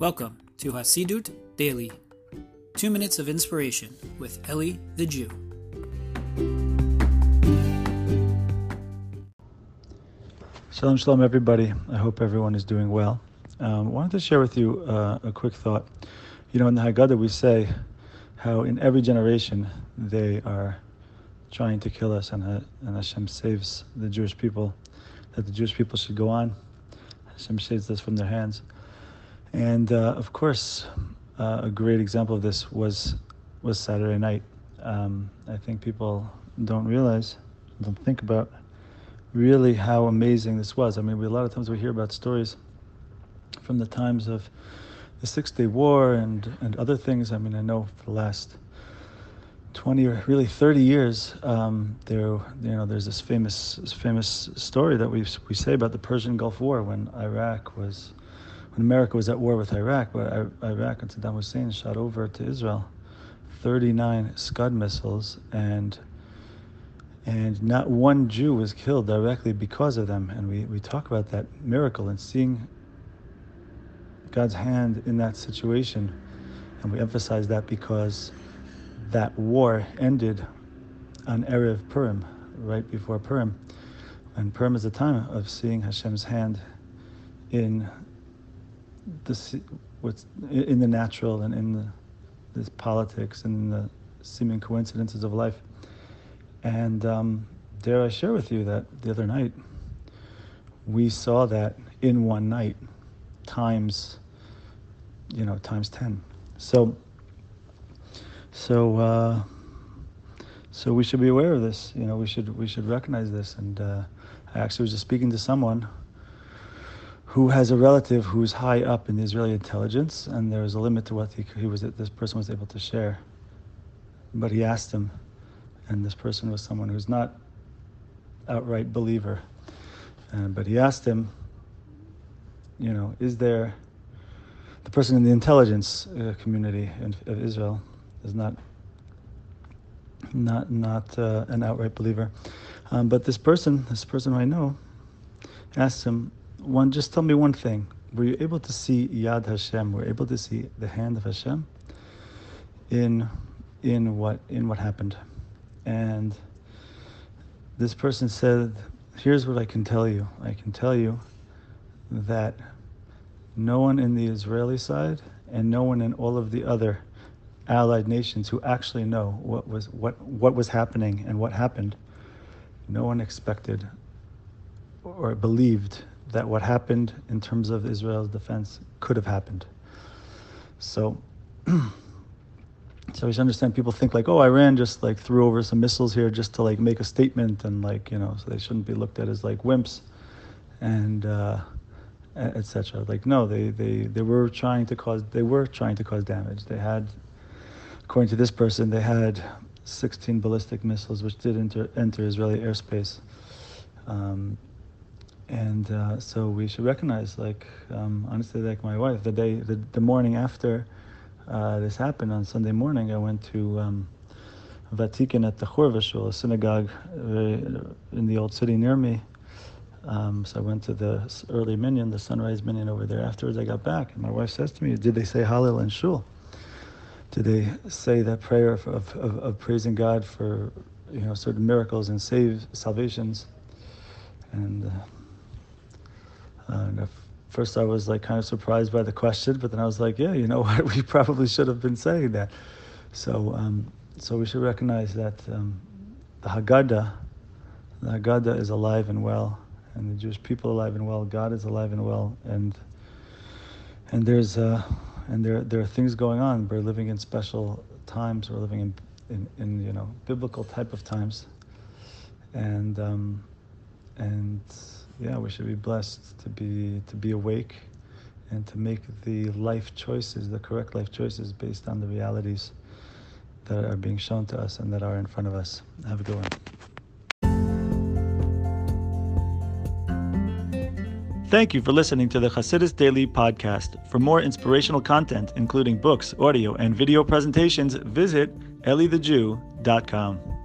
Welcome to Hasidut Daily, 2 minutes of inspiration with Eli the Jew. Shalom, shalom, everybody. I hope everyone is doing well. Wanted to share with you a quick thought. You know, in the Haggadah we say how in every generation they are trying to kill us, and Hashem saves the Jewish people, that the Jewish people should go on. Hashem saves us from their hands. And of course, a great example of this was Saturday night. I think people don't think about really how amazing this was. I mean, a lot of times we hear about stories from the times of the Six-Day War and other things. I mean, I know for the last 20 or really 30 years, there's this famous story that we say about the Persian Gulf War when America was at war with Iraq, but Iraq and Saddam Hussein shot over to Israel 39 Scud missiles, and not one Jew was killed directly because of them. And we talk about that miracle and seeing God's hand in that situation, and we emphasize that because that war ended on Erev Purim, right before Purim, and Purim is a time of seeing Hashem's hand in the natural and in this politics and in the seeming coincidences of life. And dare I share with you that the other night we saw that in one night times 10. So we should be aware of this. You know, we should recognize this. And I actually was just speaking to someone who has a relative who's high up in the Israeli intelligence, and there was a limit to what this person was able to share. But he asked him, and this person was someone who's not outright believer, but he asked him, is there, the person in the intelligence community of Israel is not an outright believer, but this person who I know asked him, just tell me one thing. Were you able to see Yad Hashem? Were you able to see the hand of Hashem in what happened? And this person said, here's what I can tell you. I can tell you that no one in the Israeli side and no one in all of the other allied nations who actually know what was happening and what happened, no one expected or believed that what happened in terms of Israel's defense could have happened. So we should understand, people think like, Iran just threw over some missiles here just to make a statement, and so they shouldn't be looked at as wimps and etc. No, they were trying to cause damage. They had, according to this person, they had 16 ballistic missiles which did enter Israeli airspace. So we should recognize, honestly, like my wife, the morning after this happened on Sunday morning, I went to Vatikan at the Chorva Shul, a synagogue in the old city near me. So I went to the early minyan, the sunrise minyan over there. Afterwards, I got back, and my wife says to me, "Did they say Hallel in Shul? Did they say that prayer of praising God for certain miracles and salvations?" And at first I was kind of surprised by the question, but then I was like, yeah, you know what, we probably should have been saying that. So we should recognize that the Haggadah is alive and well, and the Jewish people are alive and well. God is alive and well, and there are things going on. We're living in special times. We're living in biblical type of times, and we should be blessed to be awake and to make the correct life choices based on the realities that are being shown to us and that are in front of us. Have a good one. Thank you for listening to the Hasidus Daily Podcast. For more inspirational content, including books, audio, and video presentations, visit EliTheJew.com.